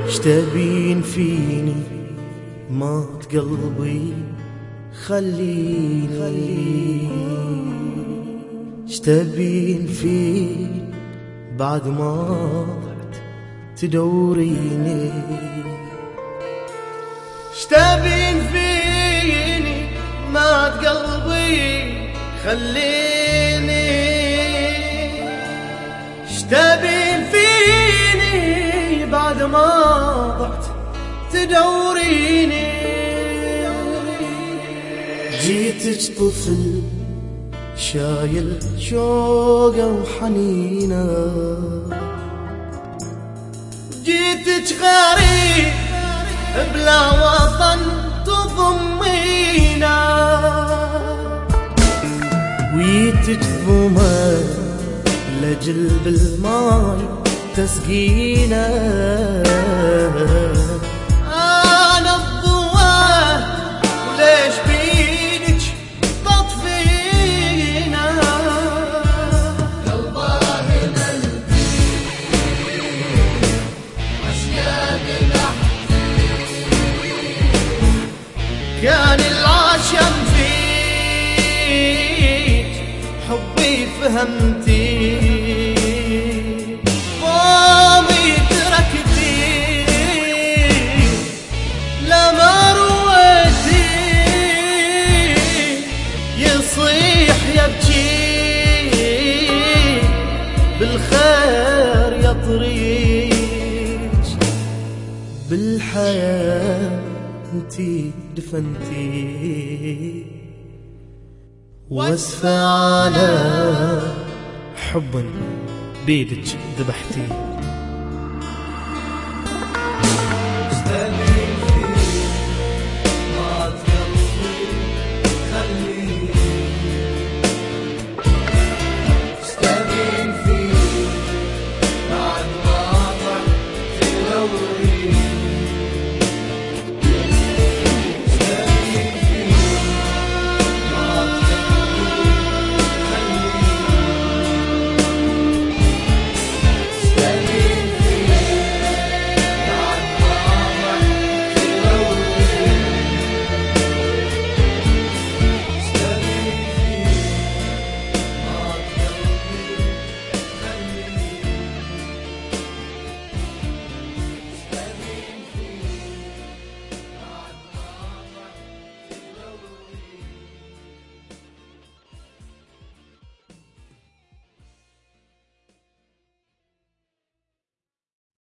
اشتبين فيني مات قلبي خليني اشتبين فيني بعد ما تدوريني اشتبين فيني مات قلبي خليني اشتبين فيني بعد ما ضعت تدوريني جيتك طفل شايل شوقه وحنينه جيتك غريب بلا وطن تضمينا ويتك ظما لجلب الماي تسقينا انا الضوء وليش بيدك تطفينا قلبه قلبي اشياق كان العشم فيك حبي فهمتي ضامي تركتي لما رويتي يصيح يبكي بالخير يطريج بالحياة انتي دفنتي واسفة على حب بيدك ذبحتي